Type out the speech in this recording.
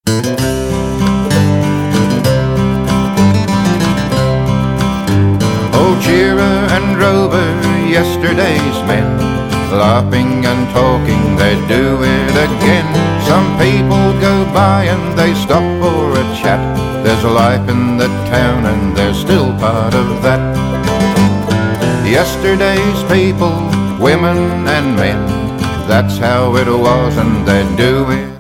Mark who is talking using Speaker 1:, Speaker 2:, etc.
Speaker 1: Old Shearer and Rover, yesterday's men, laughing and talking, they'd do it again. Some people go by and they stop for a chat. There's a life in the town and they're still part of that. Yesterday's people, women and men, that's how it was and they'd do it